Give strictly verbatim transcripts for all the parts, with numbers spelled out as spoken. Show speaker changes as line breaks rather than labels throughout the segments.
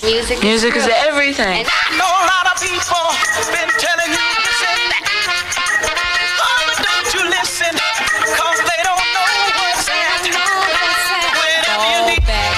Music,
Music is, is everything.
I know a lot of people been telling you this and that. Oh, but don't you listen, cause they don't know what's at. Whenever you need
back.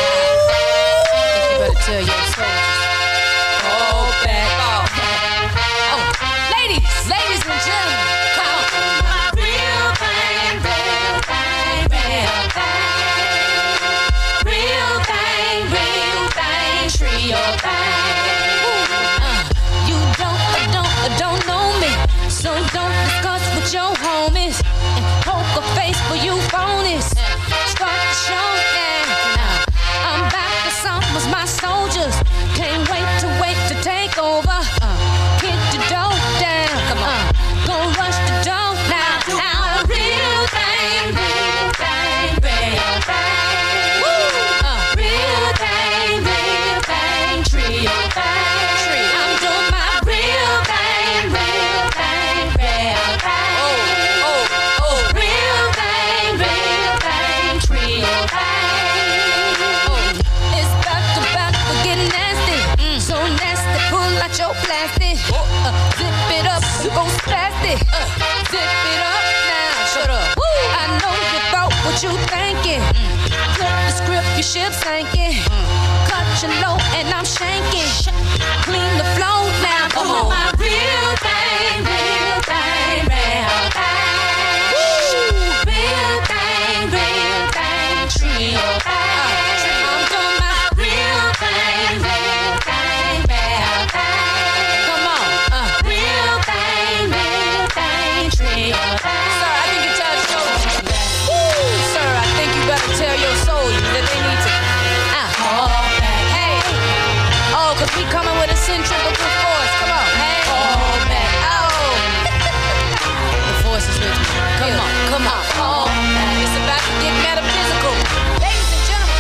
You better tell your soldiers. Hold back. Oh. Oh. Ladies, ladies and gentlemen, come on. My real thing, real thing, real thing. Real thing, real thing, trio thing. Uh, you don't, uh, don't, uh, don't know me, so don't discuss with your homies. And poker face for you phonies. Start the show now. I'm back to some was my soldiers. Can't wait to wait to take over. Uh, hit the dough down. Come on. Uh, gonna rush the dough now. Now, real thing, real thing, real thing. Woo! Uh, real thing, real thing, trio thing. I'm doing my real thing, real thing, real thing. Oh, oh, oh. Real thing, real thing, trio thing. Oh, it's back to back for getting nasty. Mm. So nasty, pull out your plastic. Uh, zip it up, you gon' splash it. Uh, zip it up now. Shut up. Woo. I know you thought what you thinking. Mm. Flip the script, your ship sinking. Mm. Cut your low and I'm shanking. Clean the flow now. Come on. My real thing, real thing, real thing. Woo. Real thing, real thing, trio thing. I'm doing my real thing, real thing, real thing. Come on. Uh. Real thing, real thing, trio thing. Sir, I think you're tired of showing me. Woo. Sir, I think you better tell your soldiers that they need to uh. Fall back. Hey. Oh, cause we coming with a centrifugal force. Come on. Hey. Fall back. Oh. The force is with me. Come yeah. on, come on. Fall back. It's about to get metaphysical. Ladies and gentlemen.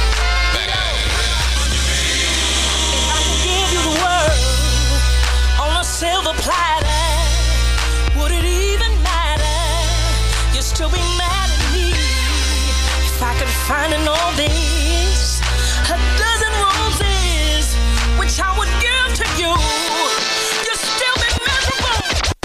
If I could give you the world on a silver platter, would it even matter? You'd still be mad at me. If I could find in all this a dozen roses, which I would give to you, you'd still be miserable.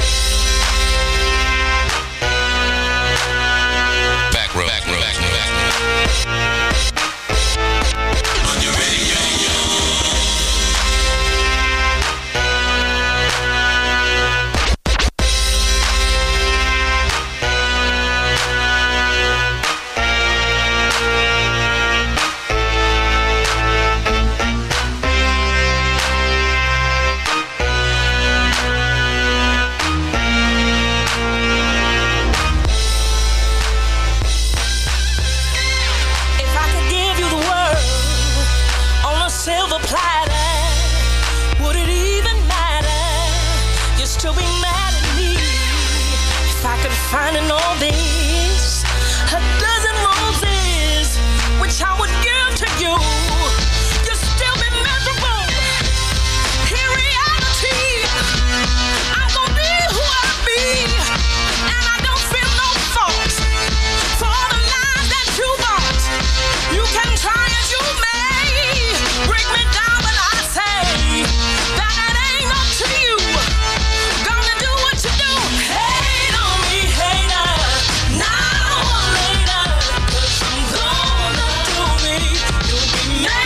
Back row, back row, back row, back row. On your radio.
If I could give you the world on a silver platter, would it even matter? You'd still be mad at me. If I could find in all this a dozen roses, which I would give to you, you'd still be miserable. In reality, I'm gonna be who I be, and I don't feel no fault for all the lies that you bought. You can try as you may, break me down, but I say that it ain't up to you. Gonna do what you do. Hate on me, hater. Now or later, 'cause I'm gonna do me. You'll be mad.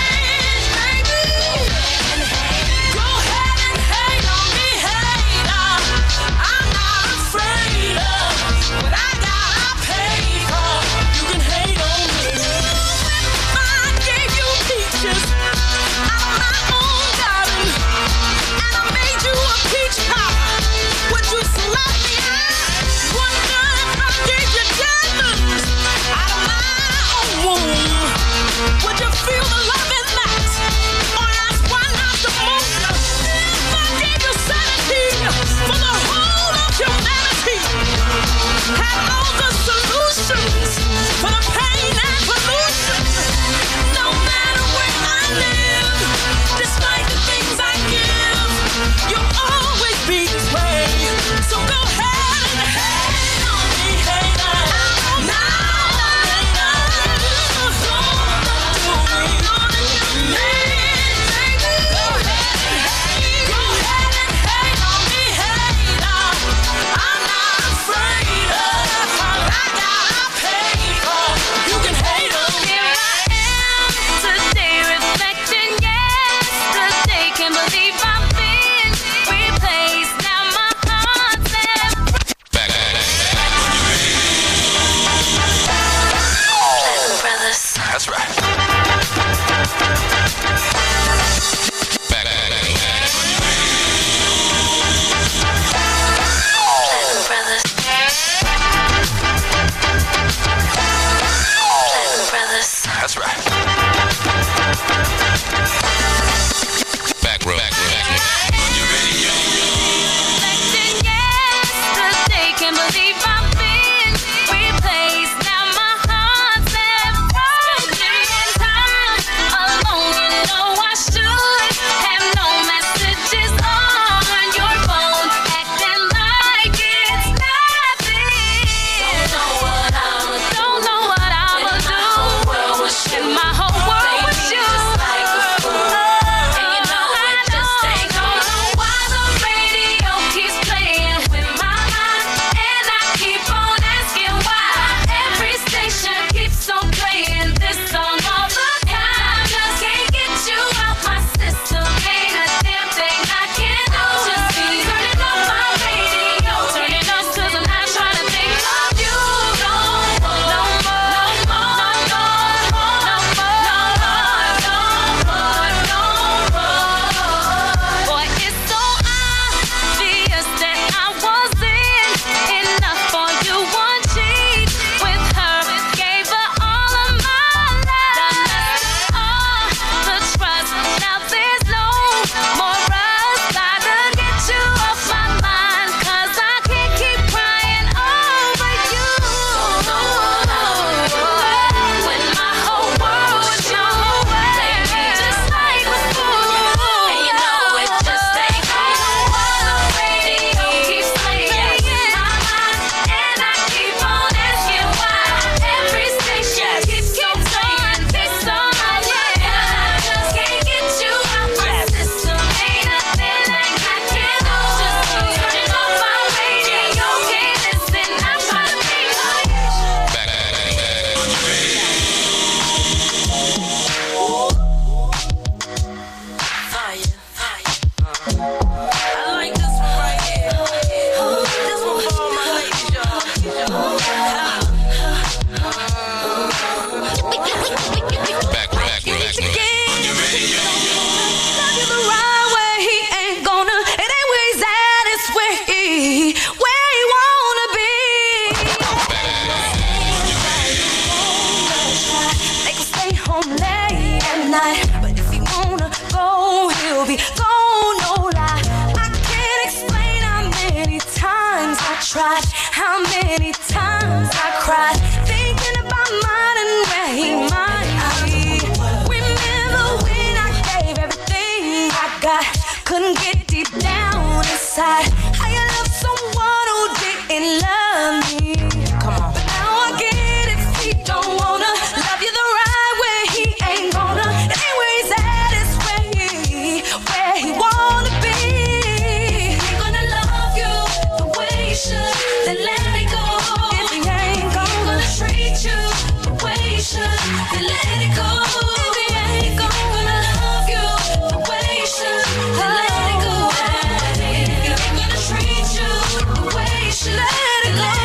cried, thinking about mine and where he might be. Remember when I gave everything I got, couldn't get deep down inside. How you love someone who didn't love me? Come on. But now I get if he don't wanna love you the right way, he ain't gonna. Anywhere he's at is where he, where he wanna be. He ain't gonna love you the way he should, then let it go. If he ain't gonna treat you the way he should, then let it go. If he ain't gonna love you the way he should, then let it go. If he ain't gonna treat you the way he should, let it go.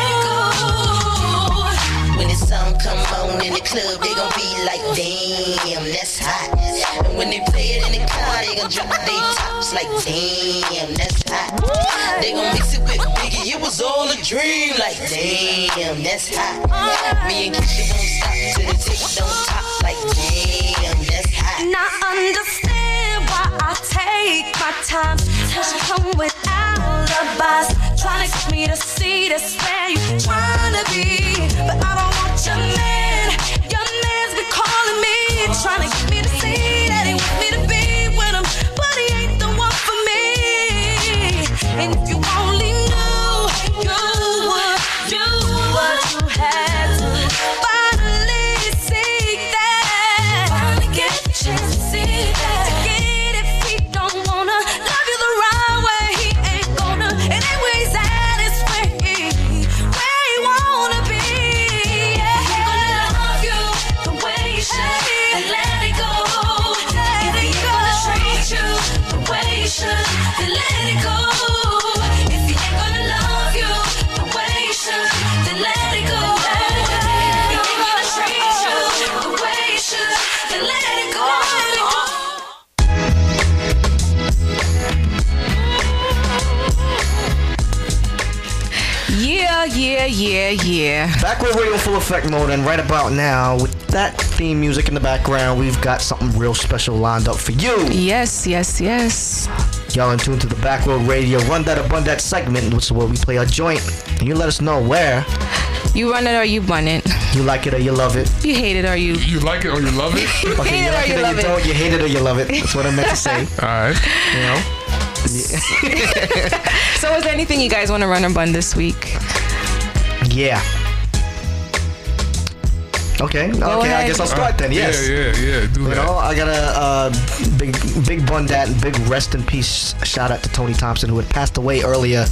When the song come on in the club, they gon' be like, damn, that's hot. And when they play it in the car, they gon' drop their tops like, damn, that's hot. They gon' mix it with Biggie, it was all a dream. Like, damn, that's hot. Me and Keisha won't stop till the tick don't top. Like, damn, that's hot.
And I understand why I take my time. Till she come without a bus, trying to get me to see that's where you trying to be. But I don't want your man. Your man's been calling me, trying to get me to see that he wants me to be with him, but he ain't the one for me. And if you only knew, you would do what you had to. Finally see that. Finally get the chance to see that. To get if he don't wanna love you the right way, he ain't gonna. And anywhere he's at is where he, where he wanna be. Yeah, he gonna love you the way he should, and let it go. If he ain't gonna treat you the way he should, then let it go. If he ain't gonna love you the way he should, then let it go. If he ain't gonna treat you the way he should, then let it go.
Yeah, yeah, yeah, yeah.
Back with Radio Full Effect mode, and right about now, with that theme music in the background, we've got something real special lined up for you.
Yes, yes, yes.
Y'all in tune to the Backroad Radio Run That or Bun That segment, which is where we play a joint, and you let us know where
You run it or you bun it.
you like it or you love it.
You hate it or you...
You like it or you love it?
Okay,
Hate
you
it or
like
you
it or
love
you
it.
don't, you hate it or you love it. That's what I meant to say.
All right.
You know?
So is there anything you guys want to run or bun this week?
Yeah. Okay, okay, I
ahead.
guess I'll start then, yes.
Yeah, yeah, yeah. Do
You
that.
know, I got a uh, big, big bun that and big rest in peace shout out to Tony Thompson, who had passed away earlier.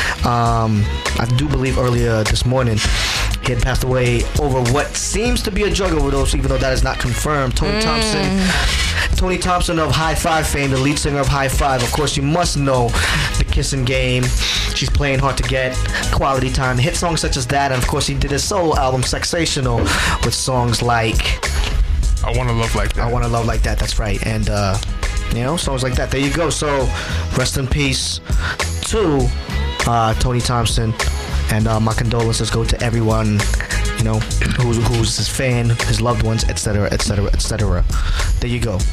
Um, I do believe earlier this morning. He had passed away over what seems to be a drug overdose, even though that is not confirmed. Tony
Mm.
Thompson, Tony Thompson of High Five fame, the lead singer of High Five. Of course, you must know the Kissing Game. She's Playing Hard to Get, Quality Time, hit songs such as that, and of course, he did his solo album Sexational with songs like
I want to love like that.
I Want to Love Like That. That's right, and uh, you know, songs like that. There you go. So, rest in peace to uh, Tony Thompson. And uh, my condolences go to everyone, you know, who's, who's his fan, his loved ones, et cetera, et cetera, et cetera. There you go.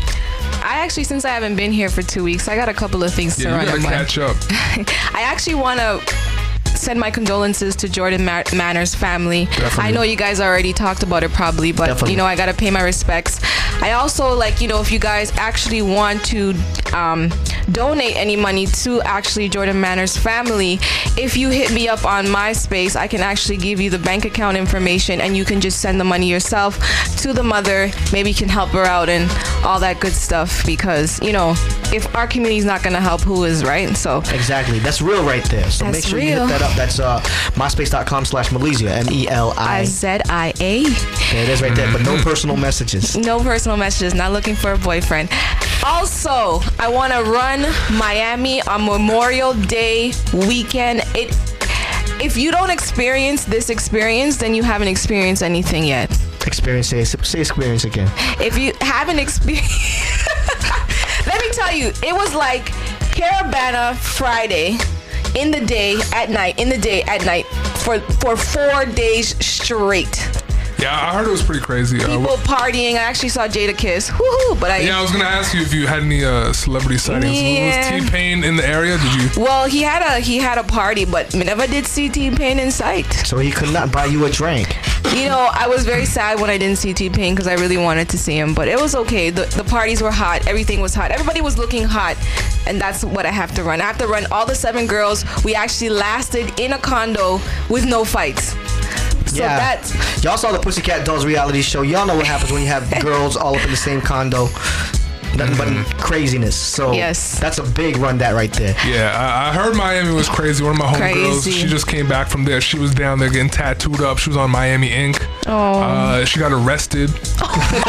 I actually, since I haven't been here for two weeks, I got a couple of things to
Yeah,
run
you gotta
and bun.
catch up.
I actually want to send my condolences to Jordan Ma- Manners' family.
Definitely.
I know you guys already talked about it probably, but
Definitely.
you know, I gotta pay my respects. I also, like, you know, if you guys actually want to um, donate any money to actually Jordan Manners' family, if you hit me up on MySpace, I can actually give you the bank account information, and you can just send the money yourself to the mother. Maybe you can help her out and all that good stuff, because, you know, if our community's not gonna help, who is, right? So
Exactly. That's real right there. So
That's
make sure you
real.
hit that up. That's uh, myspace.com slash Malizia, M E L I.
I Z I A.
There it is right there, but no personal messages.
No personal messages, not looking for a boyfriend. Also, I want to run Miami on Memorial Day weekend. It, if you don't experience this experience, then you haven't experienced anything yet.
Experience, say, say experience again.
If you haven't experienced, let me tell you, it was like Caravana Friday in the day, at night, in the day, at night, for, for four days straight.
Yeah, I heard it was pretty crazy. Uh,
People partying. I actually saw Jada Kiss. Woohoo! But I.
yeah, I was gonna ask you if you had any uh, celebrity sightings.
Yeah.
Was T-Pain in the area? Did you?
Well, he had a he had a party, but we never did see T-Pain in sight.
So he could not buy you a drink.
You know, I was very sad when I didn't see T-Pain because I really wanted to see him, but it was okay. The the parties were hot. Everything was hot. Everybody was looking hot, and that's what I have to run. I have to run all the seven girls. We actually lasted in a condo with no fights. So
yeah.
that's
Y'all saw the Pussycat Dolls reality show. Y'all know what happens when you have girls all up in the same condo. Nothing but craziness. So
Yes.
that's a big run that right there.
Yeah, I, I heard Miami was crazy. One of my homegirls,
Crazy.
she just came back from there. She was down there getting tattooed up. She was on Miami Ink.
Oh.
Uh, she got arrested. You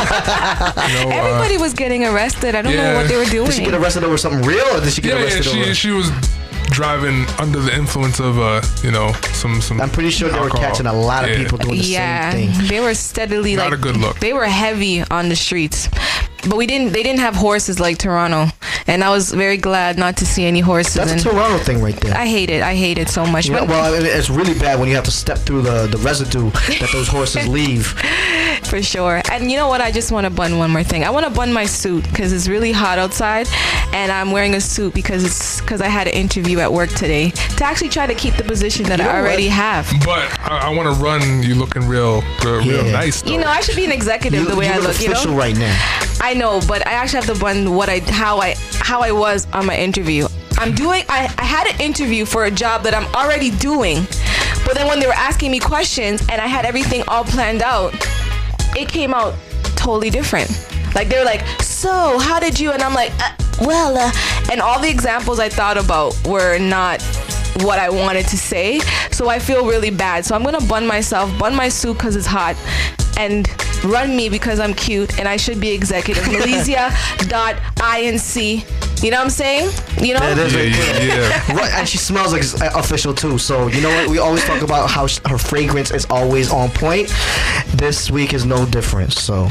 know, uh,
everybody was getting arrested. I don't
yeah.
know what they were doing.
Did she get arrested over something real, or did she get
yeah, yeah,
arrested
she
over?
she was driving under the influence of uh, you know, some some.
I'm pretty sure they were
alcohol.
catching a lot of
Yeah.
people doing the
yeah,
same thing.
they were steadily
Not
like
a good look.
They were heavy on the streets, but we didn't. They didn't have horses like Toronto, and I was very glad not to see any horses.
That's a
and
Toronto thing right there.
I hate it. I hate it so much.
You know,
But
well, I mean, it's really bad when you have to step through the, the residue that those horses leave.
for sure. And you know what? I just want to bun one more thing. I want to bun my suit because it's really hot outside, and I'm wearing a suit because it's because I had an interview at work today to actually try to keep the position that
You know
I already
what?
have.
But I, I want to run you looking real, real, real
Yeah.
nice. Though.
You know, I should be an executive
You,
the way
you
I
look
look. You
official
know,
right now.
I know, but I actually have to bun what I how I how I was on my interview. I'm doing. I, I had an interview for a job that I'm already doing, but then when they were asking me questions and I had everything all planned out, it came out totally different. Like they were like, "So how did you?" And I'm like, uh, "Well," uh, and all the examples I thought about were not what I wanted to say. So I feel really bad. So I'm gonna bun myself, bun my suit because it's hot, and run me because I'm cute and I should be executive. Malaysia dot inc. You know what I'm saying? You know?
That is
Yeah,
right
yeah,
there.
yeah.
Right, and she smells like it's, uh, official too. So you know what? We always talk about how sh- her fragrance is always on point. This week is no different. So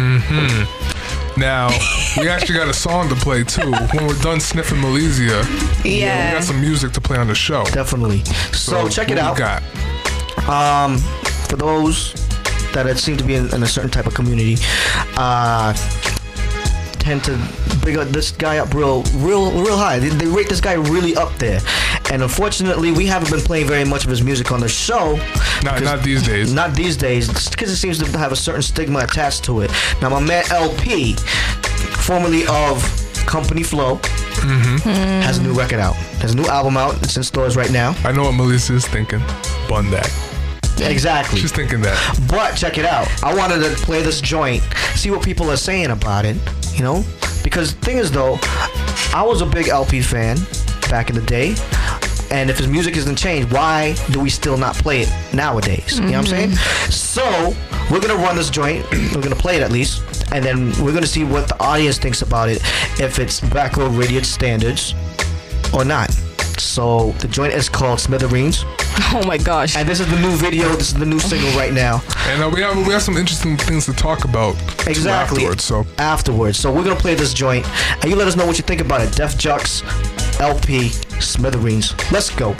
Now, we actually got a song to play too. When we're done sniffing Malaysia, you know, we
Yeah.
got some music to play on the show.
definitely. So, check it
what
out.
We got?
Um, for those that it seem to be in, in a certain type of community, uh, tend to bring up this guy up real, real, real high. They, they rate this guy really up there, and unfortunately, we haven't been playing very much of his music on the show.
Not,
'cause-
not these days.
Not these days, because it seems to have a certain stigma attached to it. Now, my man L P, formerly of Company Flow, has a new record out. Has a new album out. It's in stores right now.
I know what Melissa is thinking. Bun that.
Exactly.
She's thinking that.
But check it out. I wanted to play this joint, see what people are saying about it, you know? Because the thing is, though, I was a big L P fan back in the day. And if his music isn't changed, why do we still not play it nowadays? You know what I'm saying? So, we're going to run this joint. We're going to play it at least. And then we're going to see what the audience thinks about it, if it's Backroad Radio standards or not. So, the joint is called Smithereens.
Oh my gosh.
And this is the new video. This is the new single right now.
And uh, we have we have some interesting things to talk about too
Exactly.
afterwards. So
Afterwards. So we're gonna play this joint, and you let us know what you think about it. Def Jux, L P, Smithereens. Let's go.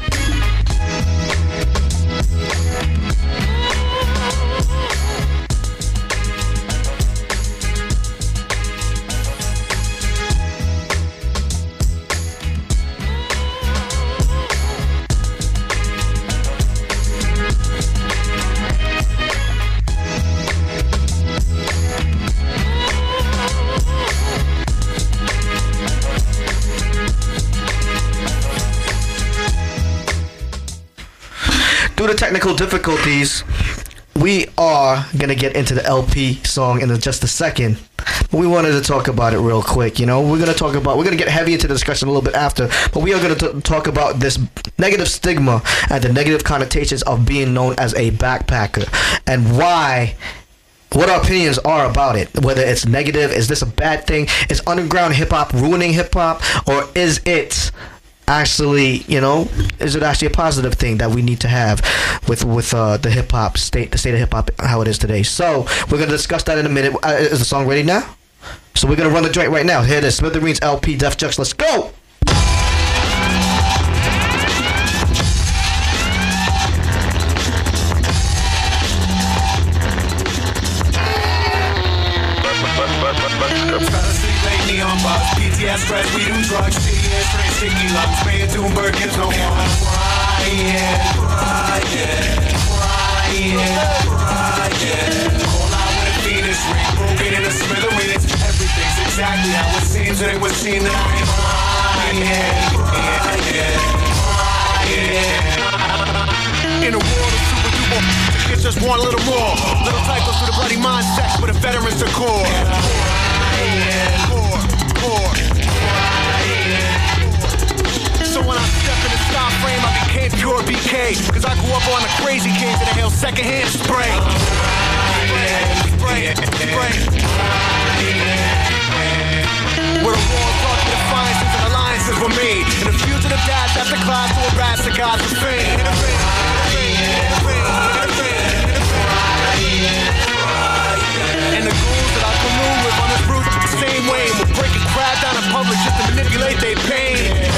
Due to technical difficulties, we are gonna get into the L P song in just a second. But we wanted to talk about it real quick. You know, we're gonna talk about. We're gonna get heavy into the discussion a little bit after. But we are gonna t- talk about this negative stigma and the negative connotations of being known as a backpacker, and why. What our opinions are about it. Whether it's negative, is this a bad thing? Is underground hip hop ruining hip hop, or is it actually, you know, is it actually a positive thing that we need to have with with uh, the hip hop state, the state of hip hop, how it is today? So we're gonna discuss that in a minute. Uh, is the song ready now? So we're gonna run the joint right now. Here it is, Smithereens, L P, Def Jux. Let's go.
buzz. P T S spreads, we do drugs. C D S straight sticky lungs. Mayor Doomberg gives no one. Crying, crying, crying, crying. Call out with a Venus ring, broken in a smithereens. Everything's exactly how it seems, and it would seem that I'm crying, crying, crying. In a world of super duper, it's just one little more. Little typos for the bloody mindset, but the veterans are core. Core, core, so when I step in the style frame, I became pure B K. Cause I grew up on the crazy kings and inhale secondhand spray. Spray, spray, where the walls taught me defiances and alliances were made. And the fugitive dash after class to a rat to God's of fame. And the ghouls that I commune with on this route the same way will break a crowd down in public just to manipulate their pain.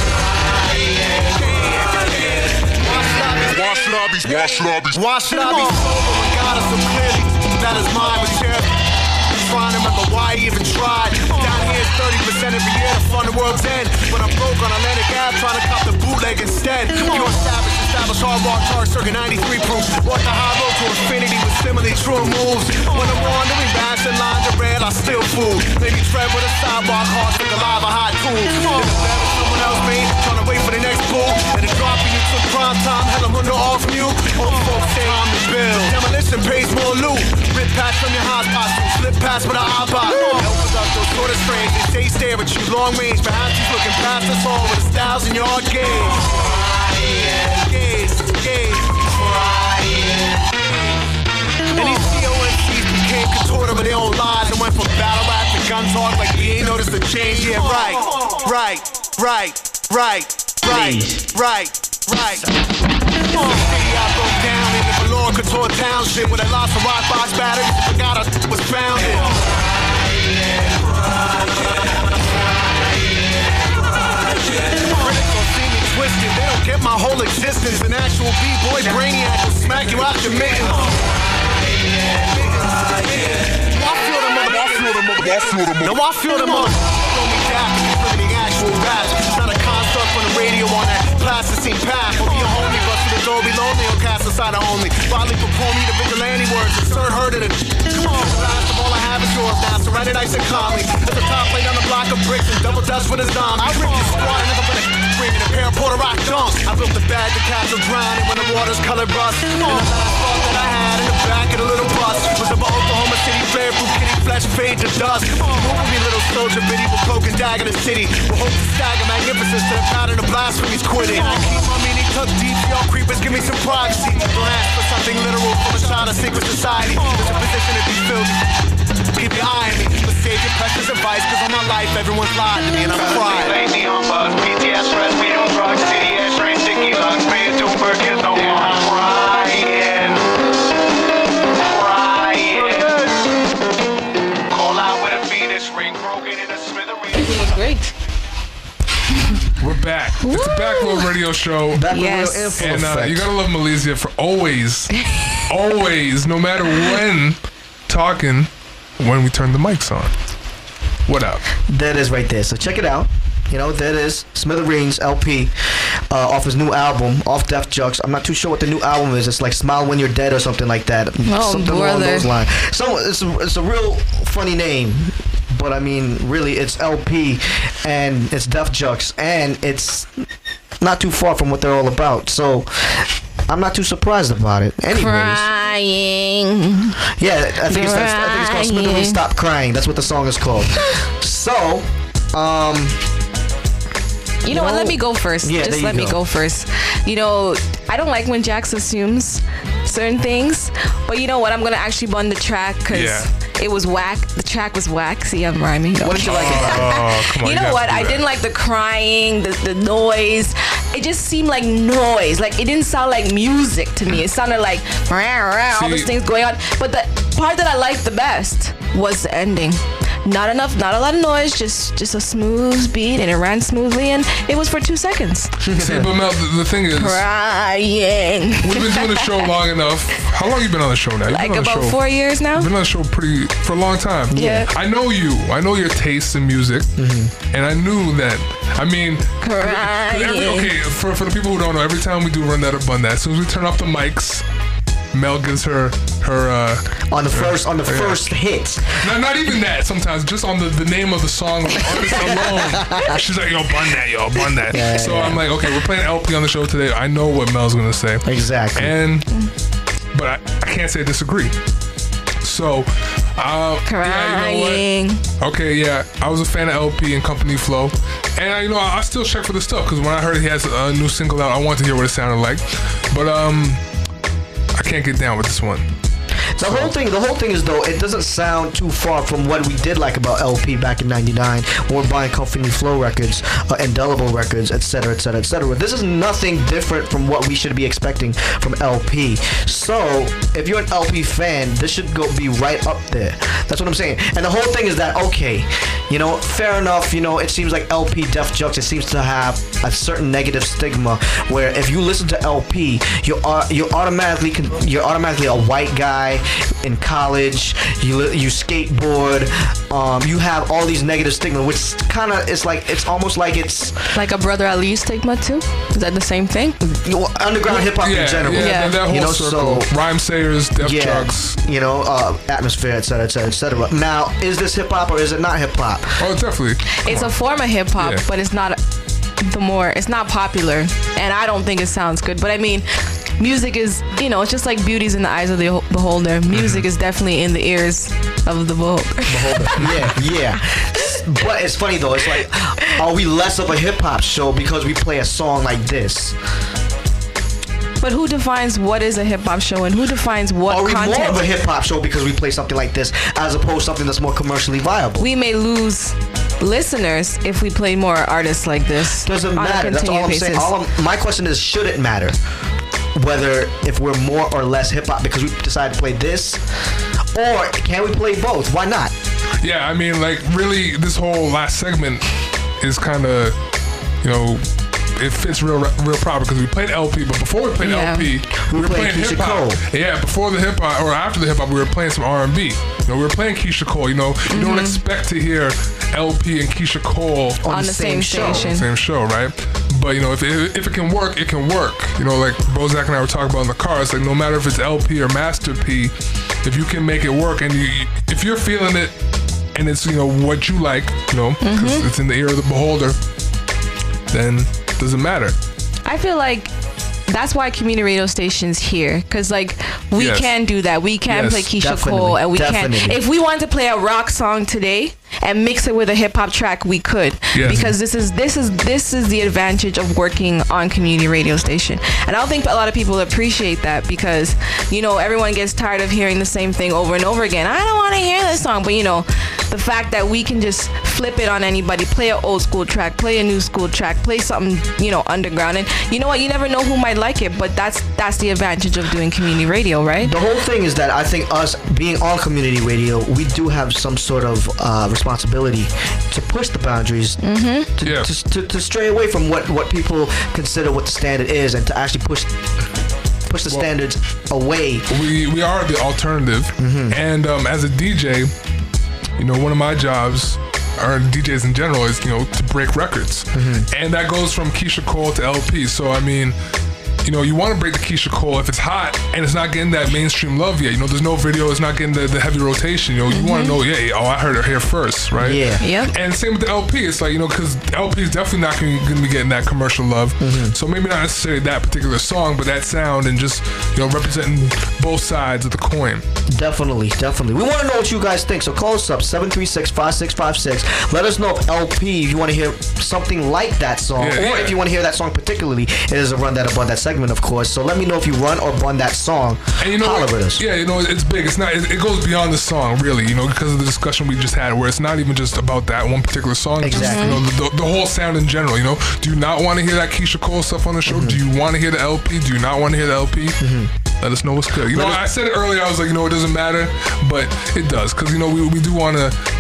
Wash lobbies, wash lobbies.
Why should I be sober when God is so clearly that is mine? But sheriff, I'm trying to remember why he even tried. Down here it's thirty percent every year to fund the world's end. But I'm broke on Atlantic Ave trying to cop the bootleg instead. Pure savage, established hard rock tar circa ninety-three proof. Walk the high road to infinity with similarly true moves. When I'm wandering, bash and lines of red, I still fool. Maybe tread with a sidewalk, hard stick alive, a hot tool. In the bed with someone else, me, trying to wait for the next bull. And the dropping you took prime time, hell I'm under off from you. Old folks say I'm the bill. Demolition pays more loot. Rip past from your hot costume, slip past with an iPod. Elvis up those sort of strange. They say stare at you long range. Perhaps he's looking past us all with a thousand yard gaze. Gaze, gaze, crying. And these C O M Cs became contorted with their own lives and went from battle rap to gun talk like we ain't noticed the change. Yeah, right, right, right, right, right, right, right. It's the city I broke down in the Valor Couture Township where they lost a rock box battery and forgot I was founded. Critics gon' see me twisted, they don't get my whole existence. An actual B-boy brainiac will smack you out your mittens. I feel the mother, I feel the mother, I feel the mother. No, I feel the mother. Throw me down, it's living actual rap. It's not a construct from the radio on that plasticine path. Or be a homie, but to the door be lonely or cast aside only. Wildly propose me the vigilante words, insert her to the. Come on, the last of all I have is yours now. Surrounded nice and calmly. At the top, laid on a block of bricks and double dust with a zombie. I ripped your squad and never been a ring in a pair of Puerto Rock dunks. I built the bag to catch them drowning when the water's colored rust. And the last thought that I had in the back of the little bus was about Oklahoma City, flare through kitty flesh, fade to dust. Move with me, little soldier, biddy, with cloak and dagger the city. With hope to stagger magnificence to the pattern of blasphemies quitting. I keep my meaning tucked deep, y'all creepers, give me some privacy. Don't ask for something literal from a child of secret society. There's a position to be filled. Keep your eye on me, but save your precious advice, cause all my life everyone's lied to me and I'm crying. Lately on buzz, P T S stress, we don't drugs, C D S straight sticky lungs, Mayor Doomberg gives no one. Crying, crying. Call out with a Venus ring, broken in a smithereens.
It was great.
We're back. It's a Backroad Radio Show.
Back with
Yes.
real info
And uh,
effect.
you gotta love Malaysia for always, always, no matter when, talking when we turn the mics on. What up?
That is right there. So check it out. You know, that is Smithereens L P uh, off his new album, off Def Jux. I'm not too sure what the new album is. It's like Smile When You're Dead or something like that.
Oh,
something along
brother.
those lines. So it's a, it's a real funny name. But I mean, really, it's L P and it's Def Jux and it's not too far from what they're all about. So I'm not too surprised about it. Anyways.
Crying.
Yeah, I think, it's, I think it's called Smithereens
Crying.
Stop Crying. That's what the song is called. So, um...
You know what? Let me go first.
Yeah,
Just
there you
let me
go.
go first. You know, I don't like when Jax assumes certain things, but you know what? I'm gonna actually bun the track because
Yeah.
it was whack. The track was whack. See, I'm rhyming.
What did you like about it?
Oh, come on.
You know
have
what?
to do
I
that.
didn't like the crying, the, the noise. It just seemed like noise. Like it didn't sound like music to me. It sounded like rah, rah, all
See-
these things going on. But the part that I liked the best was the ending. not enough, not a lot of noise, just just a smooth beat, and it ran smoothly, and it was for two seconds.
See, but Mel, the, the thing is,
Crying.
we've been doing the show long enough. How long you been on the show now? You've
Like
been on the
about
show.
four years now.
You've been on the show pretty for a long time.
Yeah.
I know you. I know your tastes in music, and I knew that. I mean,
Crying.
every, okay. For for the people who don't know, every time we do Run That Up Bun That, as soon as we turn off the mics, Mel gives her her uh,
On the first, on the
Yeah.
first hit.
not, not even that. Sometimes just on the, the name of the song, the artist alone, she's like, "Yo, bun that, yo, bun that."
Yeah,
so
yeah.
I'm like, okay, we're playing L P on the show today. I know what Mel's gonna say,
Exactly.
and but I, I can't say disagree. So, uh, yeah, you know
Crying.
what? Okay, yeah, I was a fan of L P and Company Flow, and I, you know, I, I still check for the stuff because when I heard he has a new single out, I wanted to hear what it sounded like, but um, I can't get down with this one.
The whole thing, the whole thing is though, it doesn't sound too far from what we did like about L P back in ninety-nine when we're buying Company Flow records, uh, Indelible records, et cetera, et cetera, et cetera. This is nothing different from what we should be expecting from L P. So, if you're an L P fan, this should go be right up there. That's what I'm saying. And the whole thing is that, okay, you know, fair enough, you know, it seems like L P Def Jux, it seems to have a certain negative stigma where if you listen to L P, you're, au- you're automatically, con- you're automatically a white guy in college, you li- you skateboard, um, you have all these negative stigma, which kind of is like, it's almost like it's
Like a Brother Ali stigma too. Is that the same thing?
you know, underground hip hop
Yeah,
in general.
yeah,
Yeah.
That, that whole
You know,
circle.
so-
Rhyme Sayers, Def
Yeah,
Jux.
you know, uh, atmosphere, et cetera, et cetera, et cetera. Now, is this hip hop or is it not hip hop?
Oh, definitely.
It's a form of hip hop,
Yeah.
but it's not the more. It's not popular, and I don't think it sounds good. But I mean, music is, you know, it's just like beauty's in the eyes of the beholder. Music is definitely in the ears of the beholder.
yeah, yeah. But it's funny though. It's like, are we less of a hip hop show because we play a song like this?
But who defines what is a hip hop show, and who defines what
Are we more
content?
of a hip hop show because we play something like this as opposed to something that's more commercially viable?
We may lose listeners if we play more artists like this.
Doesn't
on a
matter. That's all I'm
continued
saying.
basis.
All I'm, my question is, should it matter whether if we're more or less hip hop because we decide to play this, or can we play both? Why not?
Yeah, I mean, like, really, this whole last segment is kind of, you know, it fits real real proper because we played L P, but before we played
Yeah.
L P, we,
We
were
played
playing
Keisha
hip hop.
Cole.
Yeah, before the hip hop or after the hip hop, we were playing some R and B. You know, we were playing Keisha Cole. You know, you
Mm-hmm.
don't expect to hear L P and Keisha Cole
on the same
show.
station.
same show, right? But you know, if it, if it can work, it can work. You know, like Bozak and I were talking about in the car. It's like no matter if it's L P or Master P, if you can make it work, and you, if you're feeling it, and it's, you know, what you like, you know, because
Mm-hmm.
it's in the ear of the beholder, then it doesn't matter.
I feel like that's why community radio stations here, because like we
Yes.
can do that. We can
Yes,
play Keisha
definitely,
Cole, and we
definitely.
can. If we wanted to play a rock song today and mix it with a hip hop track, we could.
Yes.
Because this is this is this is the advantage of working on community radio station. And I don't think a lot of people appreciate that because, you know, everyone gets tired of hearing the same thing over and over again. I don't want to hear this song, but you know, the fact that we can just flip it on anybody, play an old school track, play a new school track, play something, you know, underground, and you know what, you never know who might like it, but that's that's the advantage of doing community radio, right?
The whole thing is that I think us being on community radio, we do have some sort of uh, responsibility to push the boundaries,
Mm-hmm.
to,
Yeah.
to, to, to stray away from what, what people consider what the standard is, and to actually push push the
Well-
standards away.
We we are the alternative,
Mm-hmm.
and um, as a D J, you know, one of my jobs, or D Js in general, is, you know, to break records,
Mm-hmm.
and that goes from Keisha Cole to L P. So I mean, you know, you want to break the Keisha Cole if it's hot and it's not getting that mainstream love yet. You know, there's no video, it's not getting the, the heavy rotation. You know, you want to know, yeah, oh, I heard her here first, right?
Yeah.
Yep.
And same with the L P. It's like, you know, because L P is definitely not going to be getting that commercial love.
Mm-hmm.
So maybe not necessarily that particular song, but that sound and just, you know, representing both sides of the coin.
Definitely, definitely. We want to know what you guys think, so call us up, seven three six, five six five six. Let us know if L P, if you want to hear something like that song,
Yeah,
or
yeah.
if you want to hear that song particularly. It is a Run That Above That segment, of course. So let me know if you run or bun that song.
And you know,
Holler at us.
yeah, you know, it's big. It's not. It, it goes beyond the song, really. You know, because of the discussion we just had, where it's not even just about that one particular song. It's just,
Exactly.
you know, the, the, the whole sound in general. You know, do you not want to hear that Keisha Cole stuff on the show?
Mm-hmm.
Do you want to hear the L P? Do you not want to hear the L P? Let us know what's good. You know,
Let us-
I said it earlier. I was like, you know, it doesn't matter, but it does, because you know, we we do want to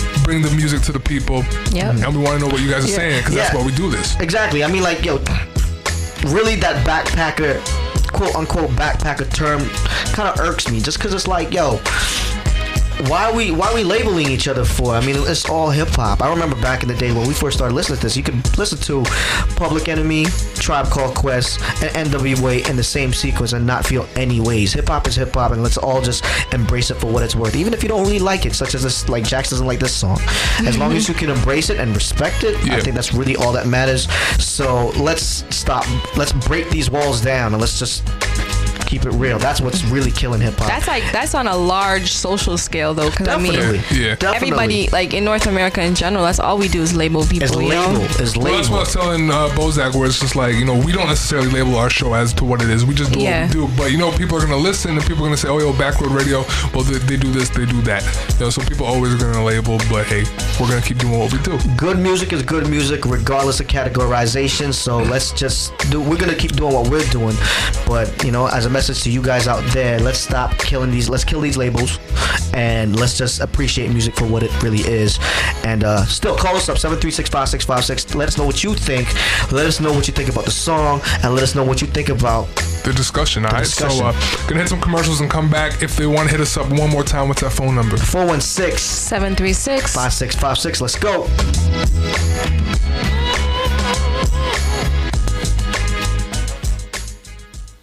bring the music to the people.
Yep.
And we want to know what you guys are
Yeah.
saying because that's
Yeah.
why we do this.
Exactly. I mean, like, yo, really, that backpacker, quote unquote backpacker term, kind of irks me. Just because it's like, yo, why are we why are we labeling each other for? I mean, it's all hip hop. I remember back in the day when we first started listening to this, you could listen to Public Enemy, Tribe Called Quest, and N W A in the same sequence and not feel any ways. Hip hop is hip hop, and let's all just embrace it for what it's worth, even if you don't really like it. Such as this, like Jax doesn't like this song. As long as you can embrace it and respect it,
Yeah.
I think that's really all that matters. So let's stop. Let's break these walls down and let's just keep it real. That's what's really killing hip hop.
That's like that's on a large social scale though, because I mean,
Definitely.
Yeah.
Definitely.
everybody like in North America in general, that's all we do is label people.
is
you
label.
know?
Is
Well, that's what I was
label.
telling uh, Bozak, where it's just like, you know, we don't necessarily label our show as to what it is. We just do
Yeah.
what we do. But, you know, people are going to listen and people are going to say, oh, yo, Backroad Radio, well, they, they do this, they do that. You know, so people always are going to label, but hey, we're going to keep doing what we do.
Good music is good music, regardless of categorization. So let's just do. We're gonna keep doing what we're doing, but you know, as a message to you guys out there, let's stop killing these. Let's kill these labels, and let's just appreciate music for what it really is. And uh, still, call us up seven three six five six five six. Let us know what you think. Let us know what you think about the song, and let us know what you think about
The discussion, all right?
discussion.
So, uh, gonna hit some commercials and come back. If they want to hit us up one more time, what's that phone number?
four one six
seven three six
five six five six. Let's go.